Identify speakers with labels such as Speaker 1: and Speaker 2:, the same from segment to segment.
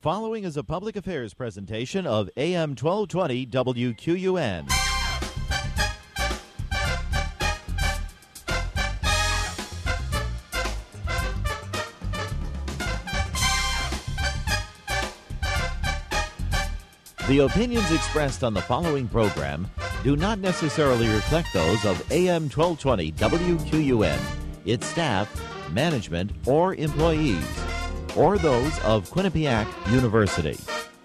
Speaker 1: following is a public affairs presentation of AM 1220 WQUN. The opinions expressed on the following program do not necessarily reflect those of AM 1220 WQUN, its staff, management, or employees, or those of Quinnipiac University.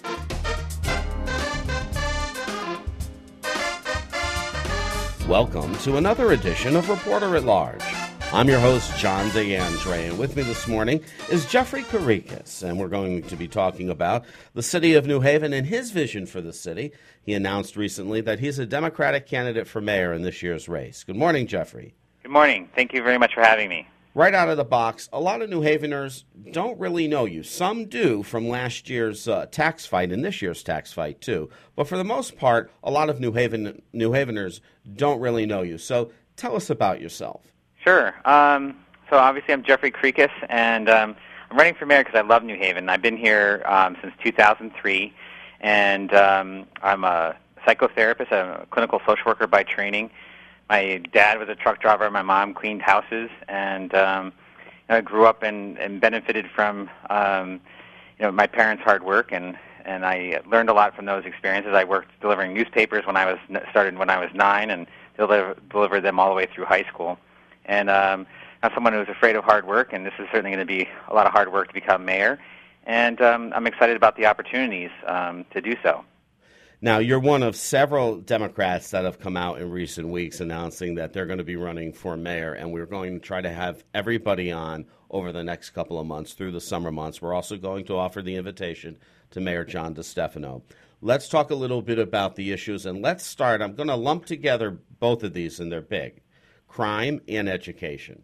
Speaker 2: Welcome to another edition of Reporter at Large. I'm your host, John DeAndre, and with me this morning is Jeffrey Karikas, and we're going to be talking about the city of New Haven and his vision for the city. He announced recently that he's a Democratic candidate for mayor in this year's race. Good morning, Jeffrey.
Speaker 3: Good morning. Thank you very much for having me.
Speaker 2: Right out of the box, a lot of New Haveners don't really know you. Some do from last year's tax fight and this year's tax fight, too. But for the most part, a lot of New Haveners don't really know you. So tell us about yourself. Sure.
Speaker 3: So obviously I'm Jeffrey Karikas, and I'm running for mayor because I love New Haven. I've been here since 2003, and I'm a psychotherapist. I'm a clinical social worker by training. My dad was a truck driver. My mom cleaned houses, and I grew up and benefited from my parents' hard work, and I learned a lot from those experiences. I worked delivering newspapers started when I was 9, and delivered them all the way through high school. And I'm someone who's afraid of hard work, and this is certainly going to be a lot of hard work to become mayor. And I'm excited about the opportunities to do so.
Speaker 2: Now, you're one of several Democrats that have come out in recent weeks announcing that they're going to be running for mayor, and we're going to try to have everybody on over the next couple of months through the summer months. We're also going to offer the invitation to Mayor John DeStefano. Let's talk a little bit about the issues, and let's start. I'm going to lump together both of these, and they're big: crime and education.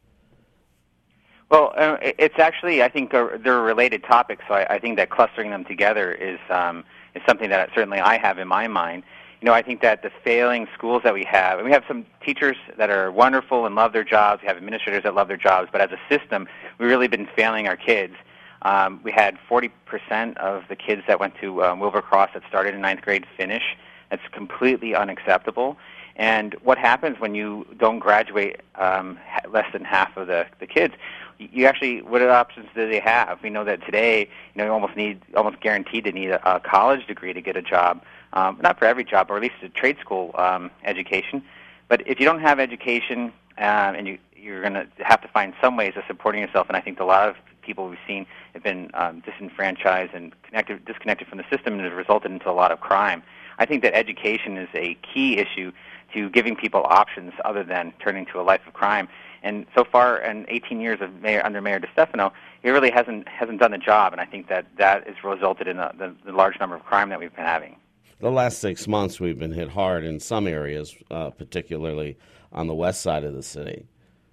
Speaker 3: Well, it's actually, I think, they're related topics, so I think that clustering them together is something that certainly I have in my mind. You know, I think that the failing schools that we have, and we have some teachers that are wonderful and love their jobs, we have administrators that love their jobs, but as a system, we've really been failing our kids. We had 40% of the kids that went to Wilbur Cross that started in 9th grade finish. That's completely unacceptable. And what happens when you don't graduate less than half of the kids? You actually, what options do they have? We know that today, you almost guaranteed to need a college degree to get a job. Not for every job, or at least a trade school education. But if you don't have education, and you're going to have to find some ways of supporting yourself, and I think a lot of people we've seen have been disenfranchised and disconnected from the system, and it has resulted into a lot of crime. I think that education is a key issue to giving people options other than turning to a life of crime. And so far, in 18 years of under Mayor DeStefano, he really hasn't done the job, and I think that has resulted in the large number of crime that we've been having.
Speaker 2: The last 6 months, we've been hit hard in some areas, particularly on the west side of the city.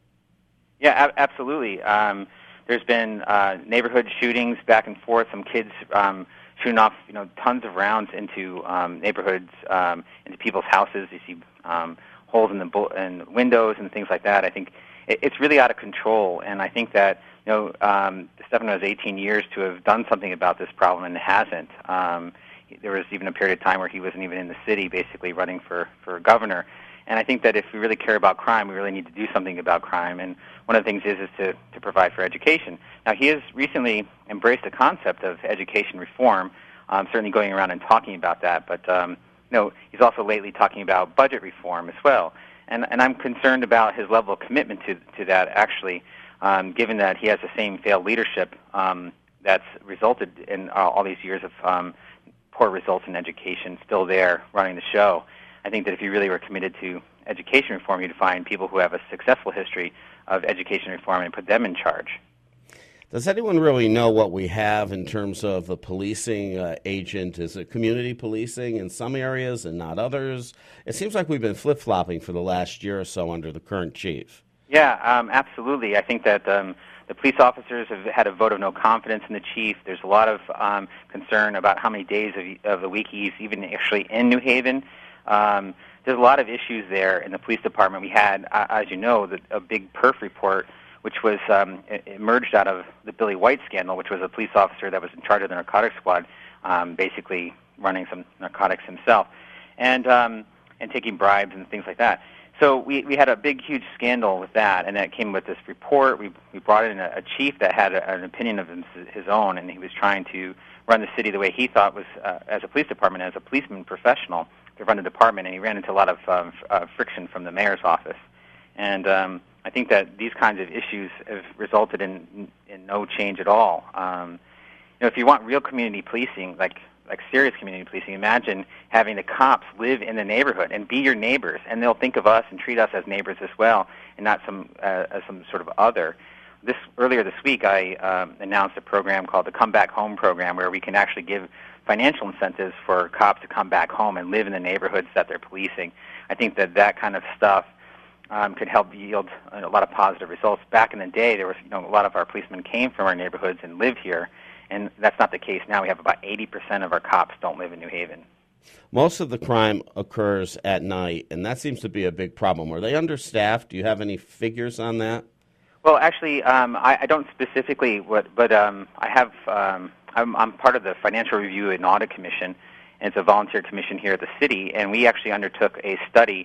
Speaker 3: Yeah, absolutely. There's been neighborhood shootings back and forth. Some kids shooting off, tons of rounds into neighborhoods, into people's houses. You see holes in the windows and things like that. I think it's really out of control, and I think that DeStefano has 18 years to have done something about this problem, and it hasn't. There was even a period of time where he wasn't even in the city, basically running for governor. And I think that if we really care about crime, we really need to do something about crime. And one of the things is to provide for education. Now, he has recently embraced the concept of education reform, certainly going around and talking about that. But he's also lately talking about budget reform as well. And I'm concerned about his level of commitment to that, actually, given that he has the same failed leadership that's resulted in all these years of poor results in education still there running the show. I think that if you really were committed to education reform, you'd find people who have a successful history of education reform and put them in charge.
Speaker 2: Does anyone really know what we have in terms of the policing agent? Is it community policing in some areas and not others? It seems like we've been flip-flopping for the last year or so under the current chief.
Speaker 3: Yeah, absolutely. I think that the police officers have had a vote of no confidence in the chief. There's a lot of concern about how many days of the week he's even actually in New Haven. There's a lot of issues there in the police department. We had, as you know, a big perf report which was emerged out of the Billy White scandal, which was a police officer that was in charge of the narcotics squad, basically running some narcotics himself, and taking bribes and things like that. So we had a big, huge scandal with that, and that came with this report. We brought in a chief that had an opinion of his own, and he was trying to run the city the way he thought was, as a police department, as a policeman professional, to run the department, and he ran into a lot of friction from the mayor's office. And I think that these kinds of issues have resulted in no change at all. If you want real community policing, like serious community policing, imagine having the cops live in the neighborhood and be your neighbors, and they'll think of us and treat us as neighbors as well, and not as some sort of other. Earlier this week, I announced a program called the Come Back Home program, where we can actually give financial incentives for cops to come back home and live in the neighborhoods that they're policing. I think that kind of stuff could help yield a lot of positive results. Back in the day, there was a lot of our policemen came from our neighborhoods and live here, and that's not the case now. We have about 80% of our cops don't live in New Haven.
Speaker 2: Most of the crime occurs at night, and that seems to be a big problem. Are they understaffed? Do you have any figures on that?
Speaker 3: Well, actually, I don't specifically, but I have. I'm part of the Financial Review and Audit Commission, and it's a volunteer commission here at the city. And we actually undertook a study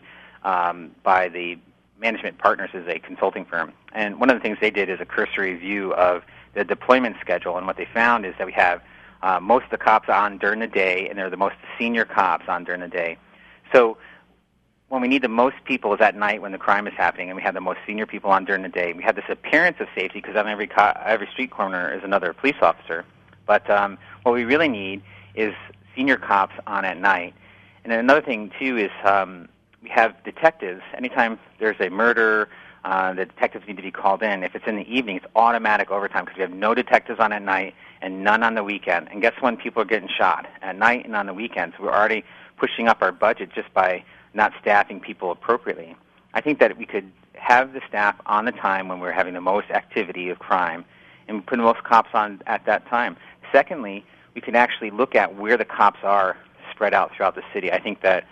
Speaker 3: by the Management Partners, as a consulting firm. And one of the things they did is a cursory view of the deployment schedule. And what they found is that we have most of the cops on during the day, and they're the most senior cops on during the day. So when we need the most people is at night when the crime is happening, and we have the most senior people on during the day. We have this appearance of safety because on every street corner is another police officer. But what we really need is senior cops on at night. And then another thing, too, is we have detectives. Anytime there's a murder, the detectives need to be called in. If it's in the evening, it's automatic overtime because we have no detectives on at night and none on the weekend. And guess when people are getting shot? At night and on the weekends. We're already pushing up our budget just by not staffing people appropriately. I think that we could have the staff on the time when we're having the most activity of crime and put the most cops on at that time. Secondly, we can actually look at where the cops are spread out throughout the city. I think that,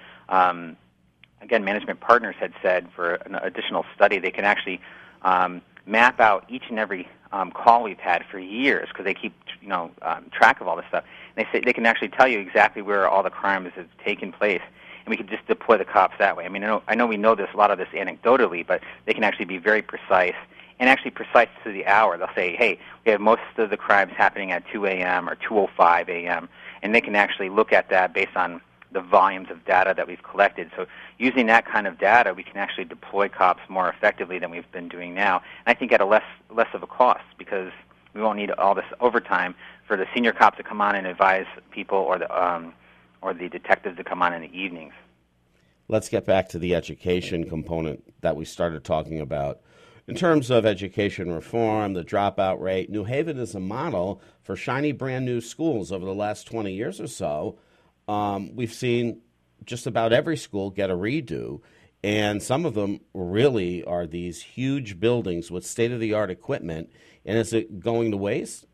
Speaker 3: again, Management Partners had said for an additional study they can actually map out each and every call we've had for years because they keep track of all this stuff. And they say they can actually tell you exactly where all the crimes have taken place. And we could just deploy the cops that way. I mean, I know we know a lot of this anecdotally, but they can actually be very precise, and actually precise to the hour. They'll say, hey, we have most of the crimes happening at 2 a.m. or 2:05 a.m., and they can actually look at that based on the volumes of data that we've collected. So using that kind of data, we can actually deploy cops more effectively than we've been doing now, and I think at a less of a cost because we won't need all this overtime for the senior cops to come on and advise people or the detectives to come on in the evenings.
Speaker 2: Let's get back to the education component that we started talking about. In terms of education reform, the dropout rate, New Haven is a model for shiny brand new schools over the last 20 years or so. We've seen just about every school get a redo, and some of them really are these huge buildings with state-of-the-art equipment. And is it going to waste?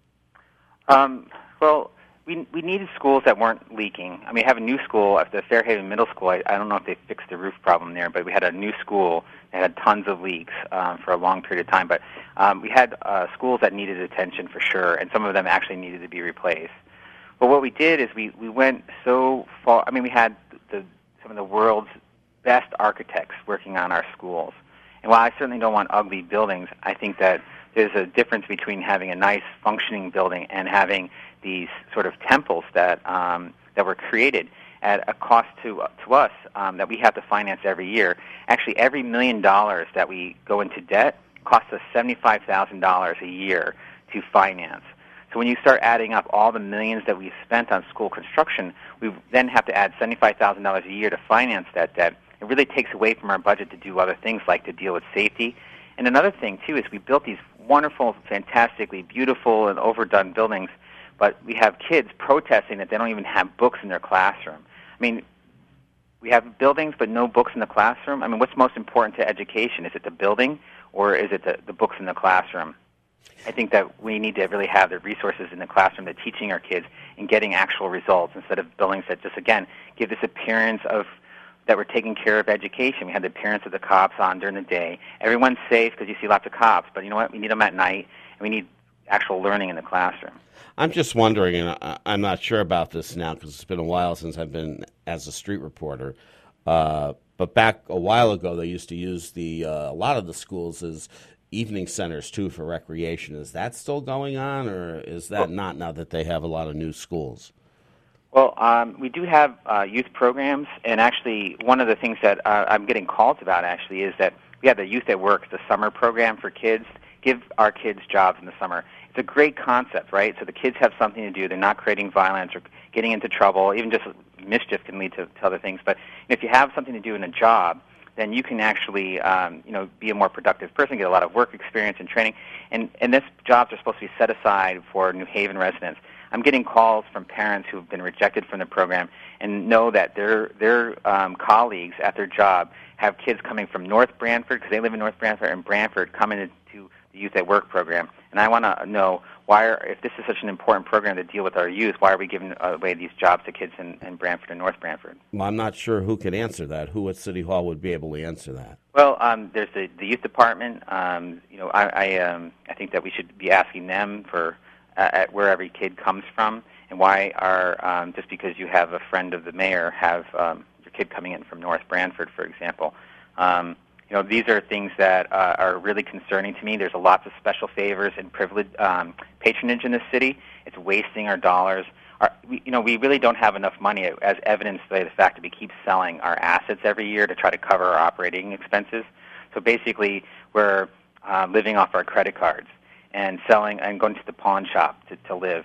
Speaker 3: Well, we needed schools that weren't leaking. I mean, we have a new school at the Fairhaven Middle School. I don't know if they fixed the roof problem there, but we had a new school that had tons of leaks for a long period of time. But we had schools that needed attention for sure, and some of them actually needed to be replaced. But what we did is we went so far. I mean, we had some of the world's best architects working on our schools. And while I certainly don't want ugly buildings, I think that there's a difference between having a nice functioning building and having these sort of temples that were created at a cost to us that we have to finance every year. Actually, every $1 million that we go into debt costs us $75,000 a year to finance. So when you start adding up all the millions that we've spent on school construction, we then have to add $75,000 a year to finance that debt. It really takes away from our budget to do other things like to deal with safety. And another thing, too, is we built these wonderful, fantastically beautiful and overdone buildings, but we have kids protesting that they don't even have books in their classroom. I mean, we have buildings but no books in the classroom. I mean, what's most important to education? Is it the building or is it the books in the classroom? I think that we need to really have the resources in the classroom to teaching our kids and getting actual results instead of buildings that just, again, give this appearance of that we're taking care of education. We had the appearance of the cops on during the day. Everyone's safe because you see lots of cops, but you know what? We need them at night, and we need actual learning in the classroom.
Speaker 2: I'm just wondering, and I'm not sure about this now because it's been a while since I've been as a street reporter, but back a while ago they used to use a lot of the schools as evening centers, too, for recreation. Is that still going on, or is that not now that they have a lot of new schools?
Speaker 3: Well, we do have youth programs, and actually one of the things that I'm getting calls about actually is that we have the Youth at Work, the summer program for kids, give our kids jobs in the summer. It's a great concept, right? So the kids have something to do. They're not creating violence or getting into trouble. Even just mischief can lead to other things. But if you have something to do in a job, then you can actually be a more productive person, get a lot of work experience and training. And these jobs are supposed to be set aside for New Haven residents. I'm getting calls from parents who have been rejected from the program and know that their colleagues at their job have kids coming from North Branford, because they live in North Branford, and Branford coming into the Youth at Work program. And I want to know if this is such an important program to deal with our youth, why are we giving away these jobs to kids in Branford and North Branford?
Speaker 2: Well, I'm not sure who can answer that. Who at City Hall would be able to answer that?
Speaker 3: Well, there's the youth department. I think that we should be asking them for at where every kid comes from, and why are just because you have a friend of the mayor have your kid coming in from North Branford, for example. These are things that are really concerning to me. There's lots of special favors and privileged patronage in the city. It's wasting our dollars. We really don't have enough money, as evidenced by the fact that we keep selling our assets every year to try to cover our operating expenses. So basically, we're living off our credit cards and selling and going to the pawn shop to live.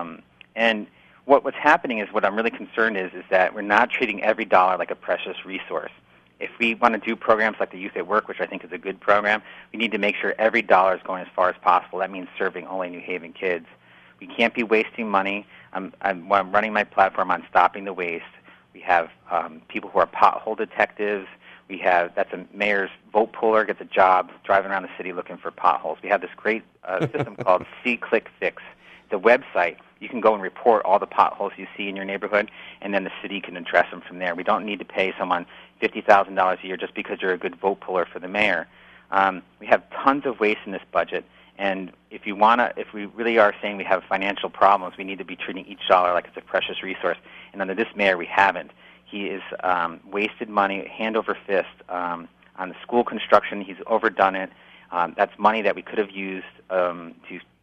Speaker 3: And what's happening is, what I'm really concerned is that we're not treating every dollar like a precious resource. If we want to do programs like the Youth at Work, which I think is a good program, we need to make sure every dollar is going as far as possible. That means serving only New Haven kids. We can't be wasting money. I'm running my platform on stopping the waste. We have people who are pothole detectives. That's a mayor's vote puller, gets a job driving around the city looking for potholes. We have this great system called See-Click-Fix. The website, you can go and report all the potholes you see in your neighborhood, and then the city can address them from there. We don't need to pay someone $50,000 a year just because you're a good vote puller for the mayor. We have tons of waste in this budget, and if we really are saying we have financial problems, we need to be treating each dollar like it's a precious resource. And under this mayor, we haven't. He is wasted money hand over fist on the school construction. He's overdone it. That's money that we could have used to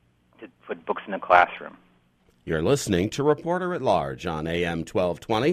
Speaker 3: put books in the classroom.
Speaker 2: You're listening to Reporter at Large on AM 1220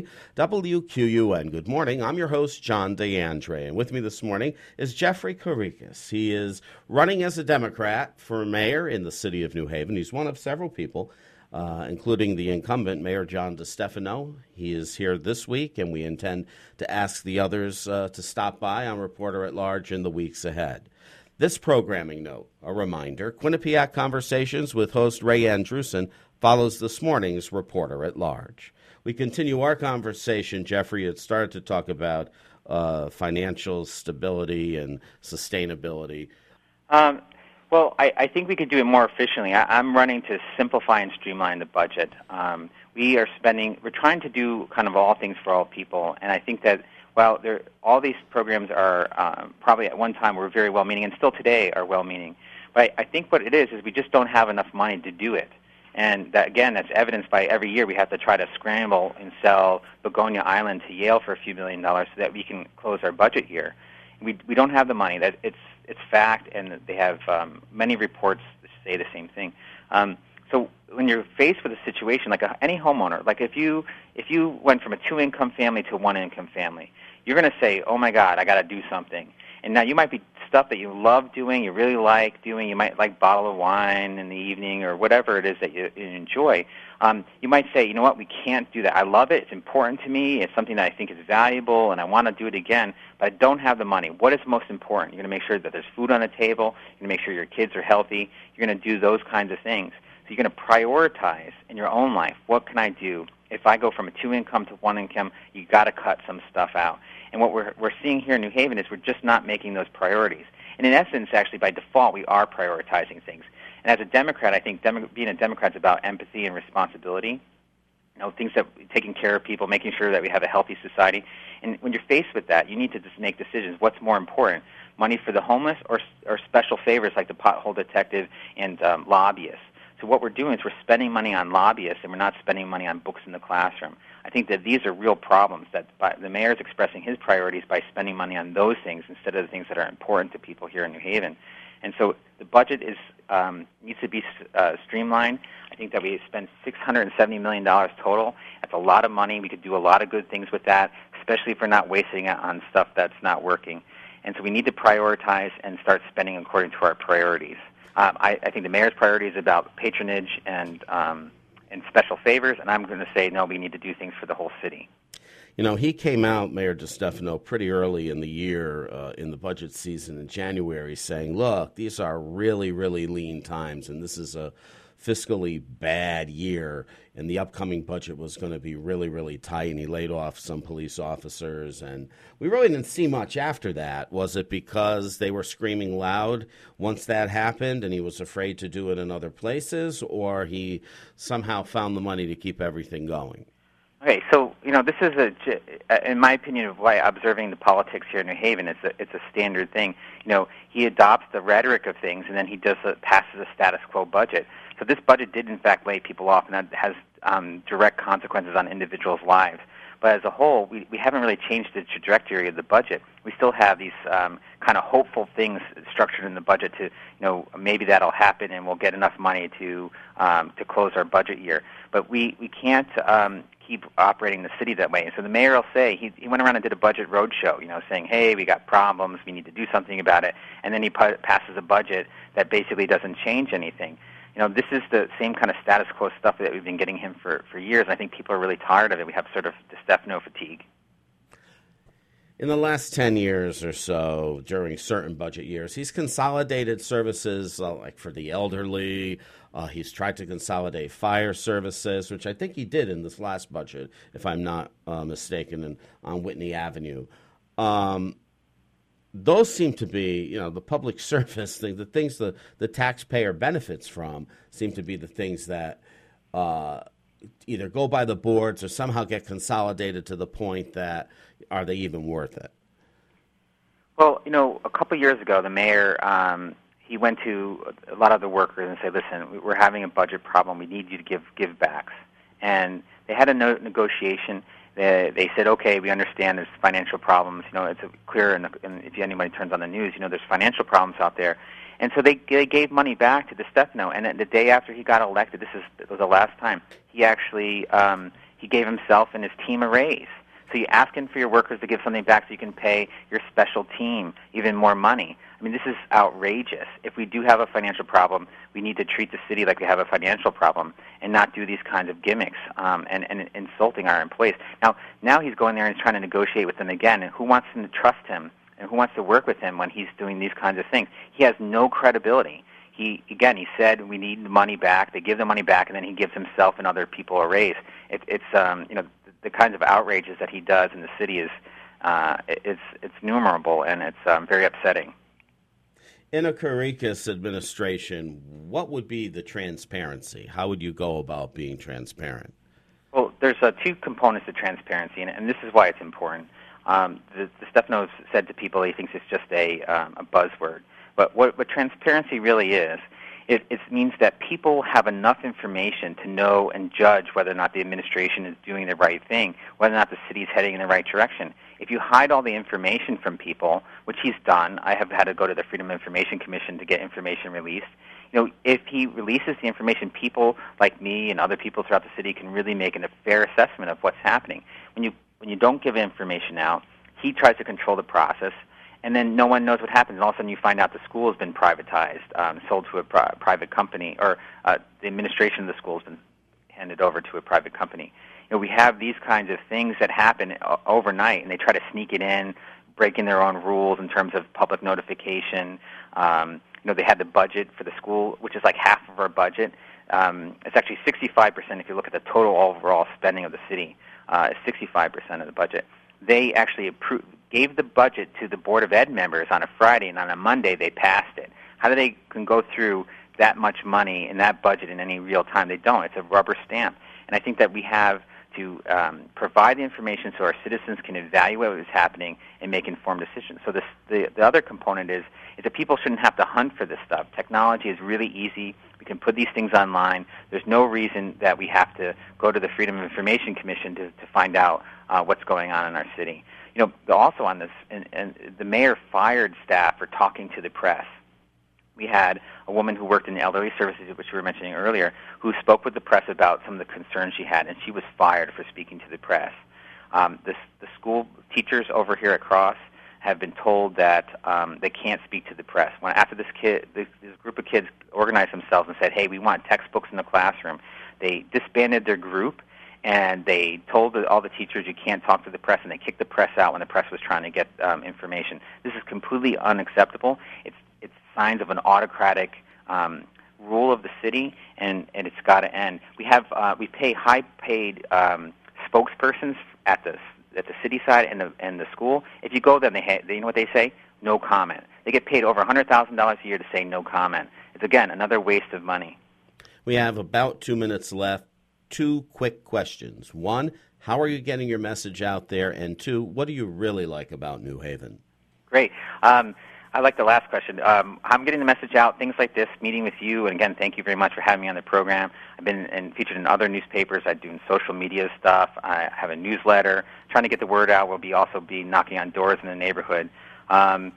Speaker 2: WQUN. Good morning. I'm your host, John DeAndre, and with me this morning is Jeffrey Karikas. He is running as a Democrat for mayor in the city of New Haven. He's one of several people, including the incumbent, Mayor John DeStefano. He is here this week, and we intend to ask the others to stop by on Reporter at Large in the weeks ahead. This programming note, a reminder, Quinnipiac Conversations with host Ray Andrusen follows this morning's Reporter at Large. We continue our conversation. Jeffrey had started to talk about financial stability and sustainability.
Speaker 3: Well, I think we could do it more efficiently. I'm running to simplify and streamline the budget. We're trying to do kind of all things for all people, and I think that while all these programs are probably at one time were very well-meaning, and still today are well-meaning, but I think what it is we just don't have enough money to do it. And that, again, that's evidenced by every year we have to try to scramble and sell Begonia Island to Yale for a few $1 million so that we can close our budget year. We don't have the money. That it's fact, and they have many reports that say the same thing. So when you're faced with a situation like any homeowner, like if you went from a 2-income family to a 1-income family, you're going to say, "Oh my God, I got to do something." And now you might be stuff that you love doing, you really like doing. You might like a bottle of wine in the evening or whatever it is that you enjoy. You might say, "You know what? We can't do that. I love it. It's important to me. It's something that I think is valuable, and I want to do it again, but I don't have the money." What is most important? You're going to make sure that there's food on the table. You're going to make sure your kids are healthy. You're going to do those kinds of things. So you're going to prioritize in your own life. What can I do? If I go from a 2-income to 1-income, you got to cut some stuff out. And what we're seeing here in New Haven is we're just not making those priorities. And in essence, actually, by default, we are prioritizing things. And as a Democrat, I think being a Democrat is about empathy and responsibility. things that taking care of people, making sure that we have a healthy society. And when you're faced with that, you need to just make decisions. What's more important, money for the homeless or special favors like the pothole detective and lobbyists? So what we're doing is we're spending money on lobbyists and we're not spending money on books in the classroom. I think that these are real problems that the mayor is expressing his priorities by spending money on those things instead of the things that are important to people here in New Haven. And so the budget needs to be streamlined. I think that we spend $670 million total. That's a lot of money. We could do a lot of good things with that, especially if we're not wasting it on stuff that's not working. And so we need to prioritize and start spending according to our priorities. I think the mayor's priority is about patronage and special favors, and I'm going to say, no, we need to do things for the whole city.
Speaker 2: He came out, Mayor DeStefano, pretty early in the year, in the budget season in January, saying, look, these are really, really lean times, and this is a fiscally bad year, and the upcoming budget was going to be really, really tight, and he laid off some police officers, and we really didn't see much after that. Was it because they were screaming loud once that happened, and he was afraid to do it in other places, or he somehow found the money to keep everything going?
Speaker 3: Okay, so this is in my opinion, of why observing the politics here in New Haven, it's a standard thing. He adopts the rhetoric of things, and then he passes a status quo budget. So this budget did in fact lay people off, and that has direct consequences on individuals' lives. But as a whole, we haven't really changed the trajectory of the budget. We still have these kind of hopeful things structured in the budget to, maybe that'll happen and we'll get enough money to close our budget year. But we can't keep operating the city that way. And so the mayor will say, he went around and did a budget roadshow, saying, hey, we got problems, we need to do something about it. And then he passes a budget that basically doesn't change anything. This is the same kind of status quo stuff that we've been getting him for years. And I think people are really tired of it. We have sort of DeStefano fatigue.
Speaker 2: In the last 10 years or so, during certain budget years, he's consolidated services like for the elderly. He's tried to consolidate fire services, which I think he did in this last budget, if I'm not mistaken, on Whitney Avenue. Those seem to be, the public service thing, the things the taxpayer benefits from seem to be the things that either go by the boards or somehow get consolidated to the point that are they even worth it?
Speaker 3: Well, a couple of years ago, the mayor, he went to a lot of the workers and said, listen, we're having a budget problem. We need you to give backs. And they had a negotiation. They said, okay, we understand there's financial problems. It's clear, and if anybody turns on the news, there's financial problems out there. And so they gave money back to DeStefano. And the day after he got elected, it was the last time, he actually he gave himself and his team a raise. So you're asking for your workers to give something back so you can pay your special team even more money. I mean, this is outrageous. If we do have a financial problem, we need to treat the city like we have a financial problem and not do these kinds of gimmicks and insulting our employees. Now he's going there and he's trying to negotiate with them again. And who wants them to trust him and who wants to work with him when he's doing these kinds of things? He has no credibility. He said we need the money back. They give the money back, and then he gives himself and other people a raise. It's the kinds of outrages that he does in the city is it's innumerable, and it's very upsetting.
Speaker 2: In a Karikas administration, what would be the transparency? How would you go about being transparent?
Speaker 3: Well, there's two components to transparency, and this is why it's important. DeStefano said to people he thinks it's just a buzzword. But what transparency really is, it means that people have enough information to know and judge whether or not the administration is doing the right thing, whether or not the city is heading in the right direction. If you hide all the information from people, which he's done, I have had to go to the Freedom of Information Commission to get information released. If he releases the information, people like me and other people throughout the city can really make a fair assessment of what's happening. When you don't give information out, he tries to control the process, and then no one knows what happens. And all of a sudden you find out the school has been privatized, sold to a private company, or the administration of the school has been handed over to a private company. We have these kinds of things that happen overnight, and they try to sneak it in, breaking their own rules in terms of public notification. They had the budget for the school, which is like half of our budget. It's actually 65% if you look at the total overall spending of the city. 65% of the budget. They actually gave the budget to the Board of Ed members on a Friday, and on a Monday they passed it. How do they can go through that much money in that budget in any real time. They don't. It's a rubber stamp. And I think that we have to provide the information so our citizens can evaluate what is happening and make informed decisions. So the other component is that people shouldn't have to hunt for this stuff. Technology is really easy. We can put these things online. There's no reason that we have to go to the Freedom of Information Commission to find out what's going on in our city. You know, also on this, and the mayor fired staff for talking to the press. We had a woman who worked in the elderly services, which we were mentioning earlier, who spoke with the press about some of the concerns she had, and she was fired for speaking to the press. The school teachers over here at Cross have been told that they can't speak to the press. After this group of kids organized themselves and said, hey, we want textbooks in the classroom, they disbanded their group, and they told all the teachers you can't talk to the press, and they kicked the press out when the press was trying to get information. This is completely unacceptable. It's signs of an autocratic rule of the city, and it's got to end. We pay high-paid spokespersons at the city side and the school. If you go there, they you know what they say? No comment. They get paid over $100,000 a year to say no comment. It's, again, another waste of money.
Speaker 2: We have about 2 minutes left. 2 quick questions. 1, how are you getting your message out there? And 2, what do you really like about New Haven?
Speaker 3: Great. I like the last question. I'm getting the message out, things like this, meeting with you, and again, thank you very much for having me on the program. I've been featured in other newspapers. I do social media stuff. I have a newsletter. Trying to get the word out. We'll also be knocking on doors in the neighborhood. And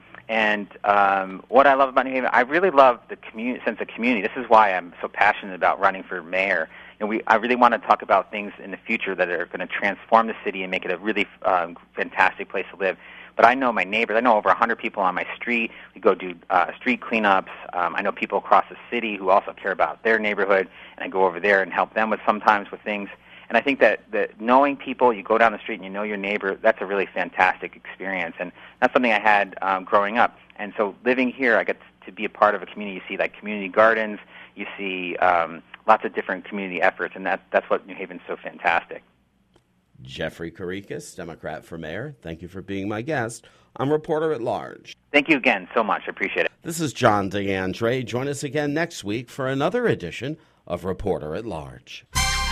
Speaker 3: what I love about New Haven, I really love the sense of community. This is why I'm so passionate about running for mayor. I really want to talk about things in the future that are going to transform the city and make it a really fantastic place to live. But I know my neighbors. I know over 100 people on my street. We go do street cleanups. I know people across the city who also care about their neighborhood, and I go over there and help them sometimes with things. And I think that knowing people, you go down the street and you know your neighbor, that's a really fantastic experience. And that's something I had growing up. And so living here, I get to be a part of a community. You see like community gardens. You see lots of different community efforts, and that's what New Haven's so fantastic.
Speaker 2: Jeffrey Karikas, Democrat for Mayor, thank you for being my guest. I'm Reporter at Large.
Speaker 3: Thank you again so much. I appreciate it.
Speaker 2: This is John DeAndre. Join us again next week for another edition of Reporter at Large.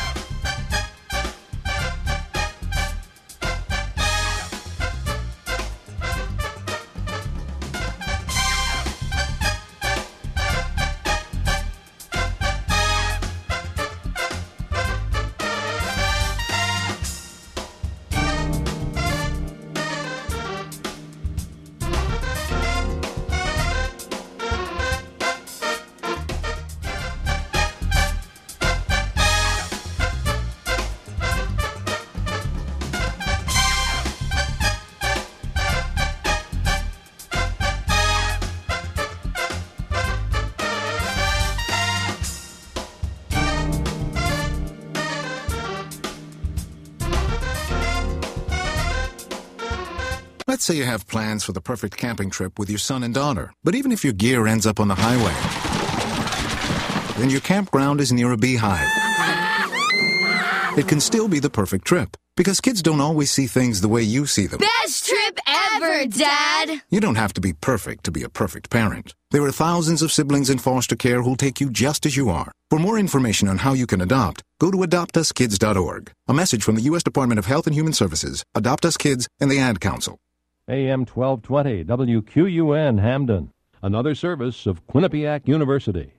Speaker 4: Let's say you have plans for the perfect camping trip with your son and daughter. But even if your gear ends up on the highway, then your campground is near a beehive. It can still be the perfect trip, because kids don't always see things the way you see them.
Speaker 5: Best trip ever, Dad!
Speaker 4: You don't have to be perfect to be a perfect parent. There are thousands of siblings in foster care who'll take you just as you are. For more information on how you can adopt, go to adoptuskids.org. A message from the U.S. Department of Health and Human Services, Adopt Us Kids, and the Ad Council.
Speaker 6: AM 1220 WQUN Hamden, another service of Quinnipiac University.